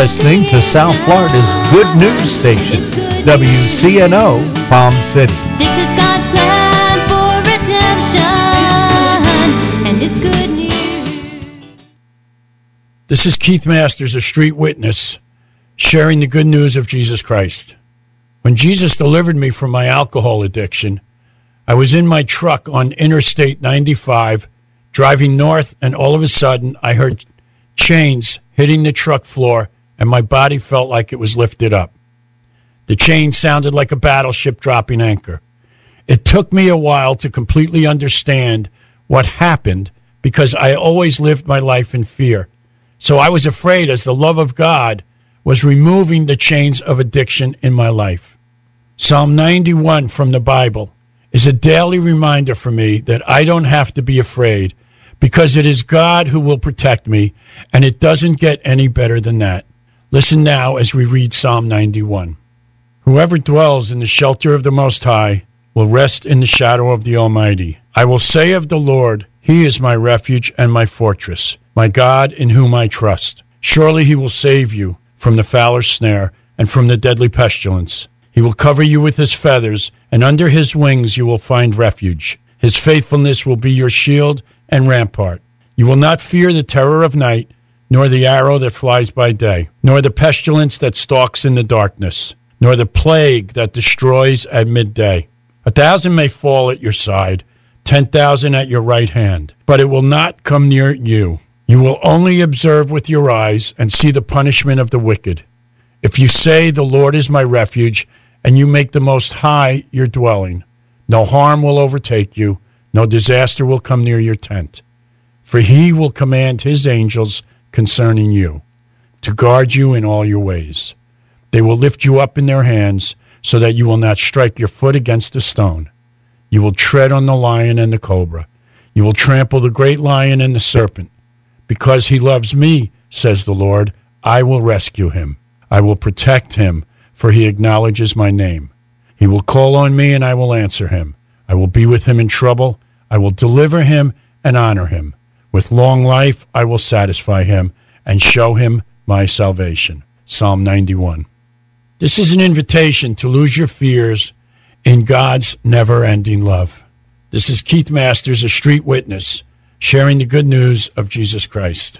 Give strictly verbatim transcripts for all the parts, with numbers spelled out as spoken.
listening to South Florida's good news station, W C N O, Palm City. This is God's plan for redemption, and it's good news. This is Keith Masters, a street witness, sharing the good news of Jesus Christ. When Jesus delivered me from my alcohol addiction, I was in my truck on Interstate ninety-five, driving north, and all of a sudden, I heard chains hitting the truck floor, and my body felt like it was lifted up. The chain sounded like a battleship dropping anchor. It took me a while to completely understand what happened because I always lived my life in fear. So I was afraid as the love of God was removing the chains of addiction in my life. Psalm ninety-one from the Bible is a daily reminder for me that I don't have to be afraid because it is God who will protect me, and it doesn't get any better than that. Listen now as we read Psalm ninety-one. Whoever dwells in the shelter of the Most High will rest in the shadow of the Almighty. I will say of the Lord, He is my refuge and my fortress, my God in whom I trust. Surely He will save you from the fowler's snare and from the deadly pestilence. He will cover you with His feathers, and under His wings you will find refuge. His faithfulness will be your shield and rampart. You will not fear the terror of night, nor the arrow that flies by day, nor the pestilence that stalks in the darkness, nor the plague that destroys at midday. A thousand may fall at your side, ten thousand at your right hand, but it will not come near you. You will only observe with your eyes and see the punishment of the wicked. If you say, the Lord is my refuge, and you make the Most High your dwelling, no harm will overtake you, no disaster will come near your tent. For He will command His angels concerning you, to guard you in all your ways. They will lift you up in their hands, so that you will not strike your foot against a stone. You will tread on the lion and the cobra. You will trample the great lion and the serpent. Because He loves me, says the Lord, I will rescue Him. I will protect Him, for He acknowledges my name. He will call on me, and I will answer Him. I will be with Him in trouble. I will deliver Him and honor Him. With long life I will satisfy Him and show Him my salvation. Psalm ninety-one. This is an invitation to lose your fears in God's never-ending love. This is Keith Masters, a street witness, sharing the good news of Jesus Christ.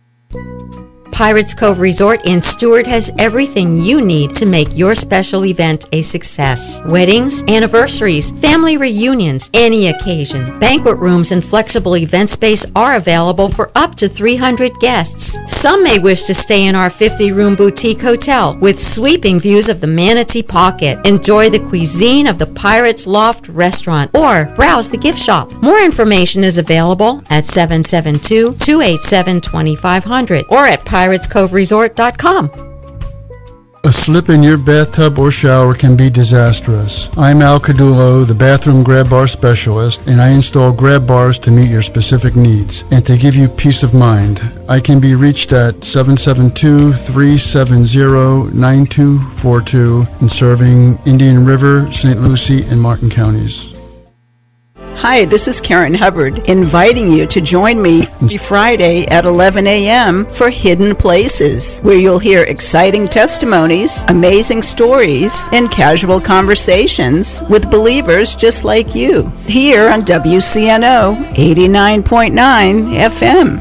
Pirates Cove Resort in Stewart has everything you need to make your special event a success. Weddings, anniversaries, family reunions, any occasion. Banquet rooms and flexible event space are available for up to three hundred guests. Some may wish to stay in our fifty-room boutique hotel with sweeping views of the Manatee Pocket. Enjoy the cuisine of the Pirates Loft restaurant or browse the gift shop. More information is available at seven seven two, two eight seven, two five zero zero or at pirates cove resort dot com. A slip in your bathtub or shower can be disastrous. I'm Al Cadulo, the bathroom grab bar specialist, and I install grab bars to meet your specific needs and to give you peace of mind. I can be reached at seven seven two, three seven zero, nine two four two and serving Indian River, Saint Lucie, and Martin counties. Hi, this is Karen Hubbard, inviting you to join me Friday at eleven a.m. for Hidden Places, where you'll hear exciting testimonies, amazing stories, and casual conversations with believers just like you, here on W C N O eighty-nine point nine F M.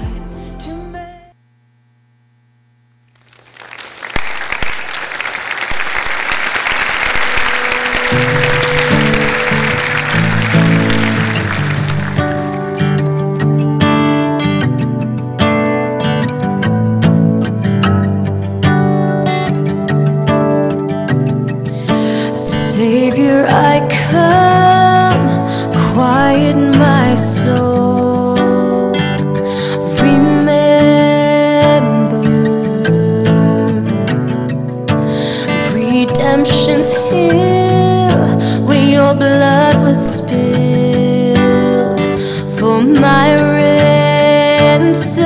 Savior, I come, quiet my soul. Remember, redemption's hill, where your blood was spilled for my ransom.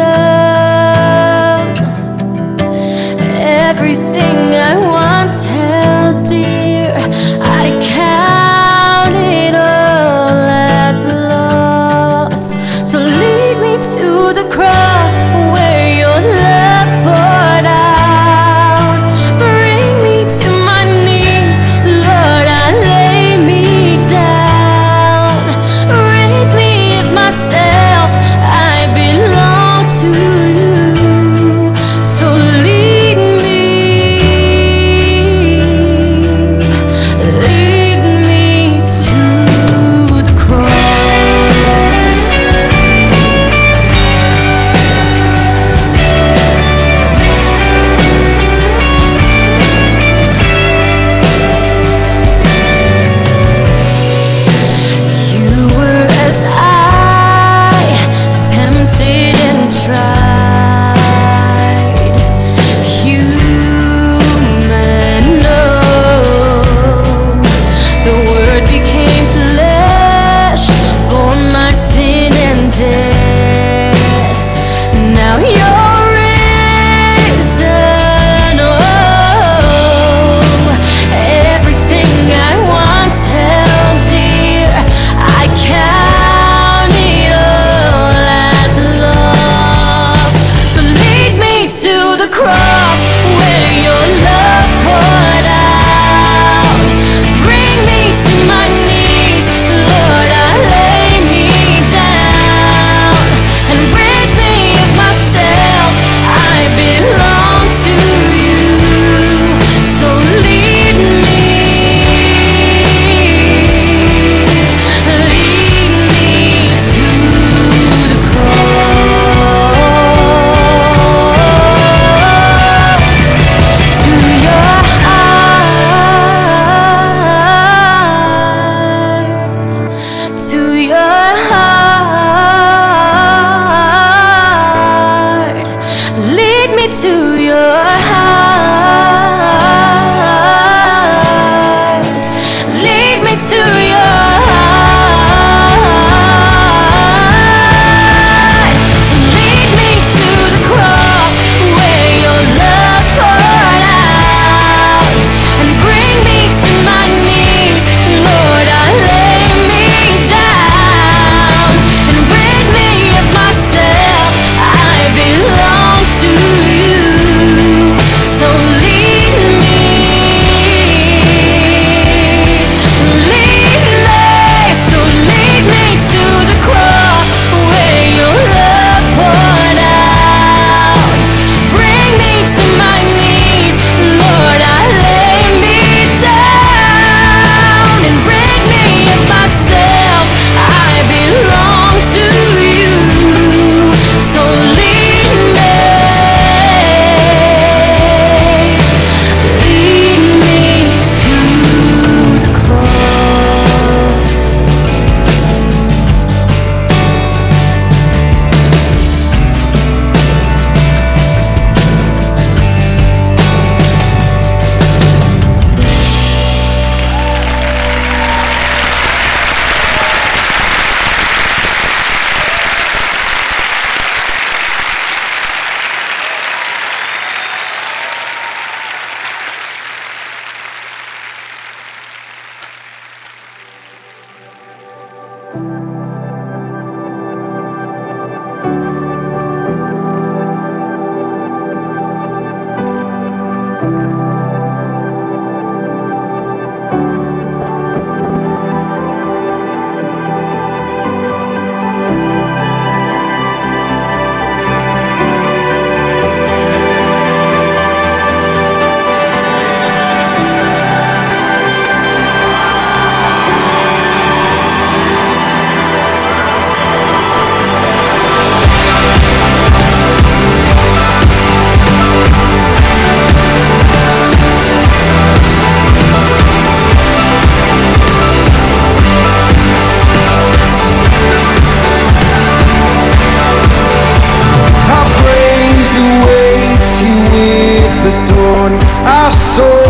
Everything I once held dear, I count it all as loss. So lead me to the cross where your love poured out.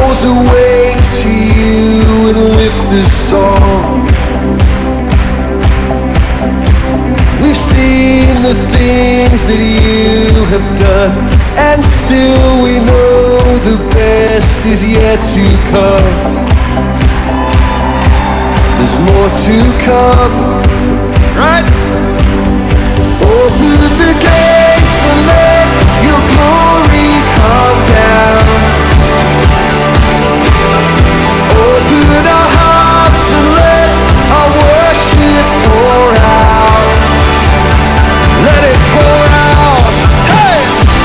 souls awake to you and lift a song. We've seen the things that you have done, and still we know the best is yet to come. There's more to come, right? Open the gates and let your glory come down. Open our hearts and let our worship pour out. Let it pour out. Hey!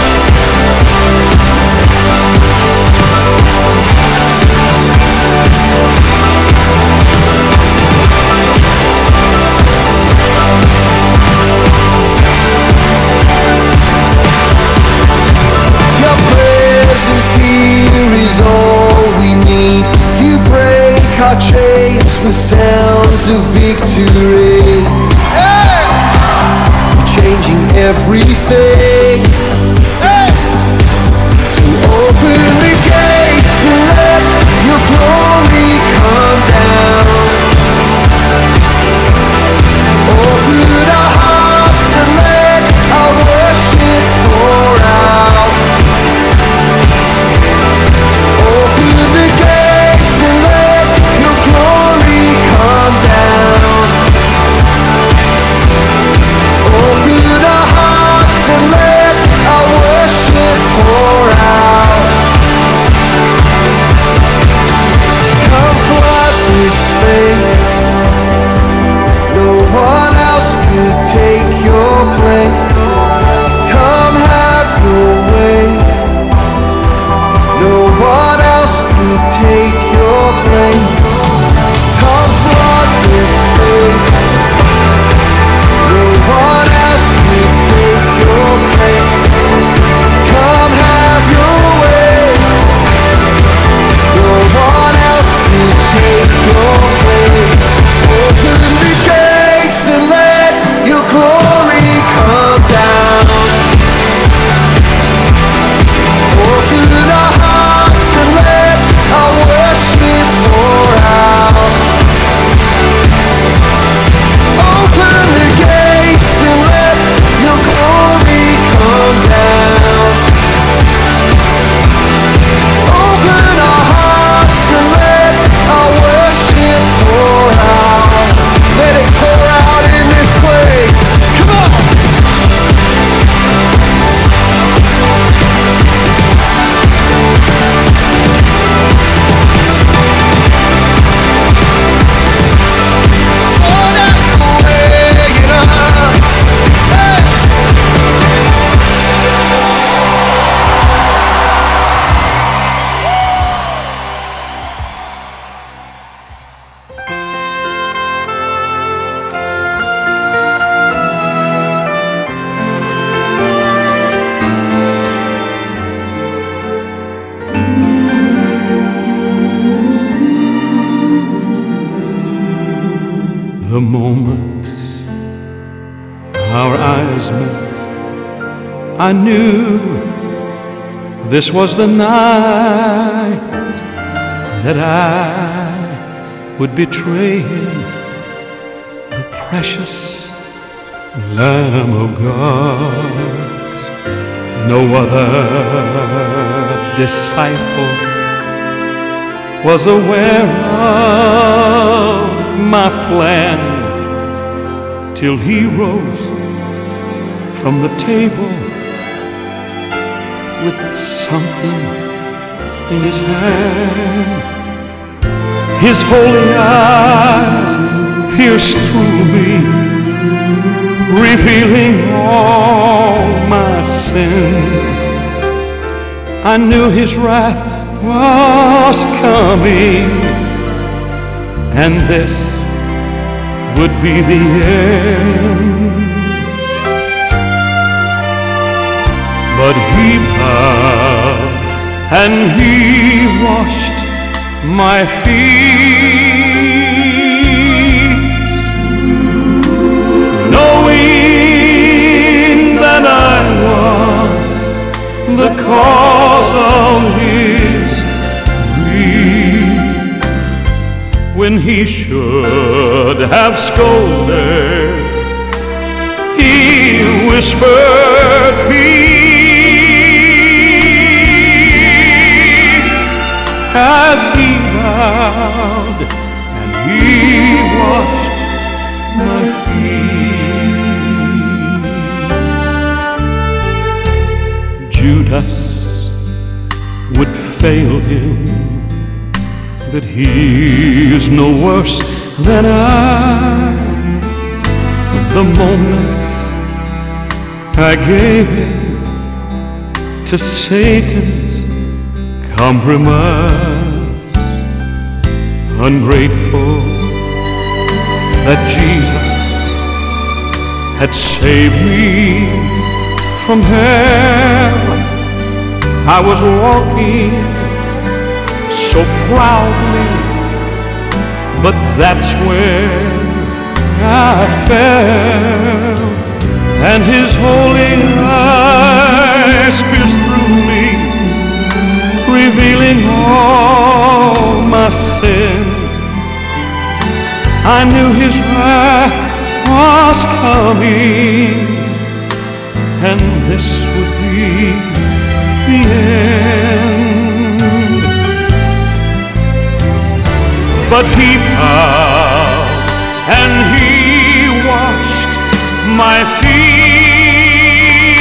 Your presence here is all we need. You break our chains with sounds of victory. Hey! Changing everything. Hey! So open the gates and let your glory come down. Open our hearts and let our worship pour out. Open the gates and let your glory come down. Open our hearts and let our worship pour out. Come flood this space. No one else could take your place. Come have your way. No one else could take your place. Come flood this space. No one else could take your place. Come have your way. No one else could take your place. Open the gates and let your glory come down. Open our hearts and let our worship pour out. Open the gates and let your glory come down. Open our hearts and let our worship pour out. Let it pour out in this place. Come on! Oh, that's the way it is. Hey! The moment our eyes met, I knew this was the night that I would betray him, the precious Lamb of God. No other disciple was aware of my plan till he rose from the table with something in his hand. His holy eyes pierced through me, revealing all my sin. I knew his wrath was coming, and this would be the end. But he bowed and he washed my feet, knowing that I was the cause of his when he should have scolded. He whispered peace as he bowed and he washed my feet. Judas would fail him, but he is no worse than I. The moment I gave in to Satan's compromise, ungrateful that Jesus had saved me from hell. I was walking so proudly, but that's when I fell, and his holy eyes pierced through me, revealing all my sin. I knew his wrath was coming, and this would be the end. But he bowed and he washed my feet,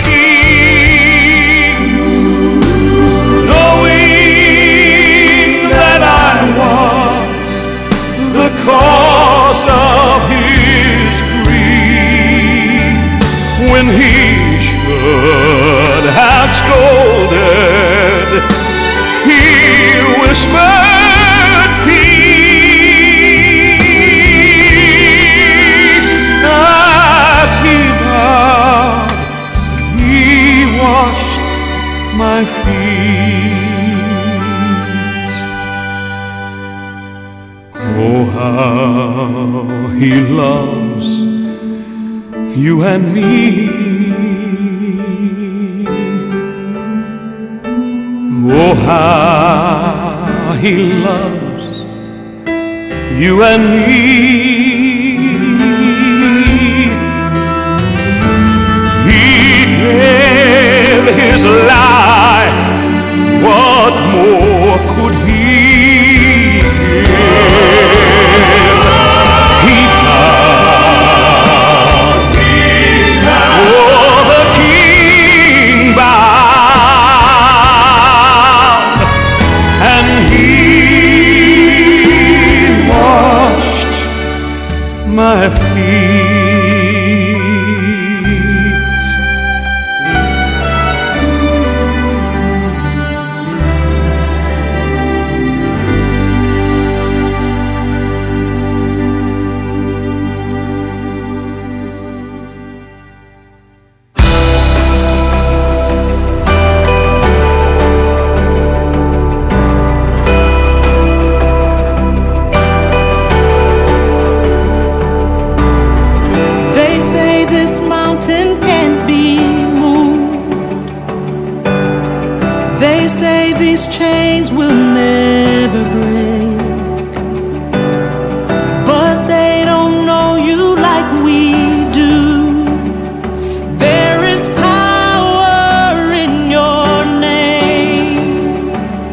knowing that I was the cause of his grief. When he should have scolded, he whispered peace as he bowed, he washed my feet. Oh, how he loves you and me. Oh, how he loves you and me. He gave his life, what more could he give? He bowed, oh, the king bowed, and he washed my feet. They say this mountain can't be moved. They say these chains will never break. But they don't know you like we do. There is power in your name.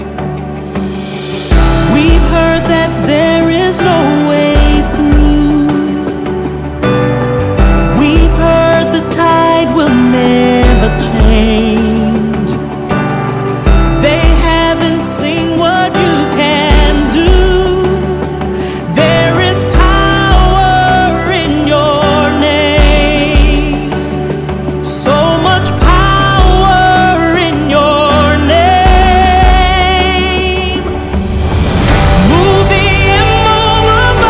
We've heard that there is no way through. We've heard the tide will never change. They haven't seen what you can do. There is power in your name. So much power in your name. Move the immovable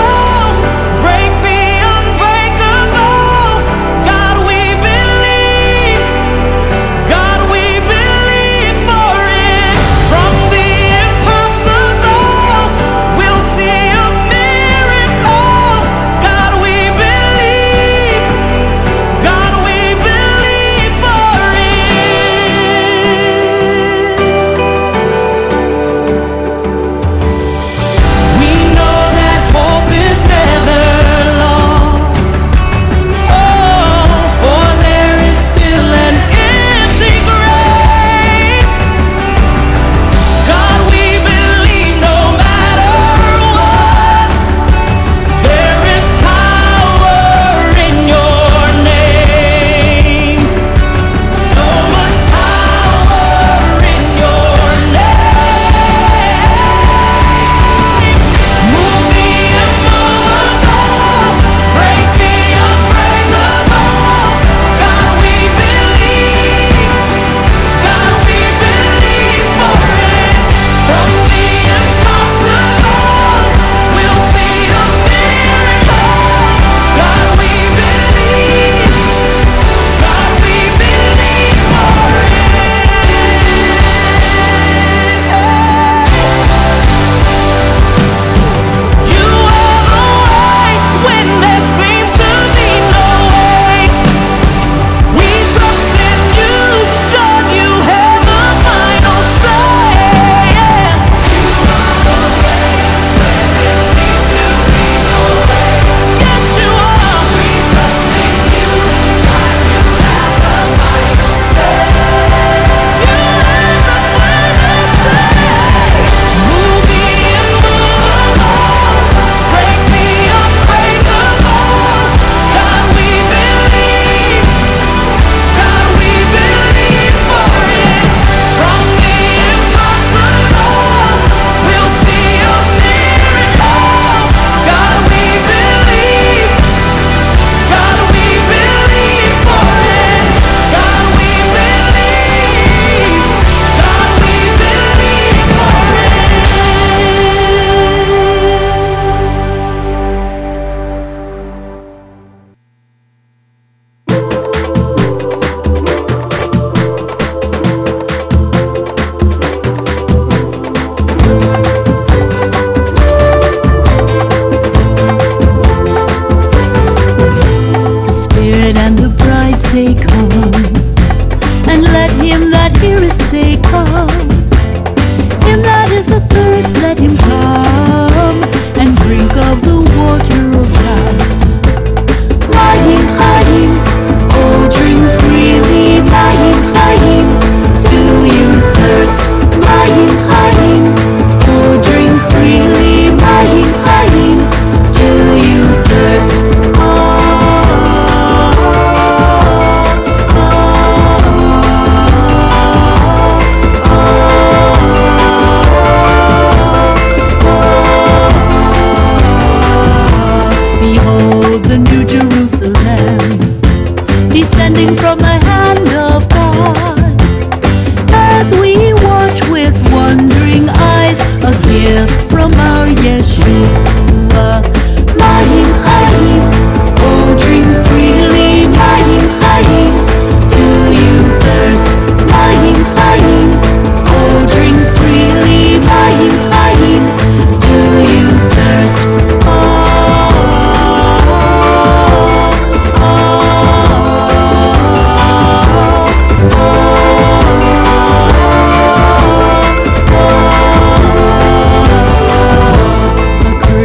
our Yeshua. Mayim Chayim, oh drink freely, Mayim Chayim. Do you thirst? Mayim Chayim, oh drink freely, Mayim Chayim. Do you thirst? Oh, oh, oh, oh, oh.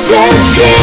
Just give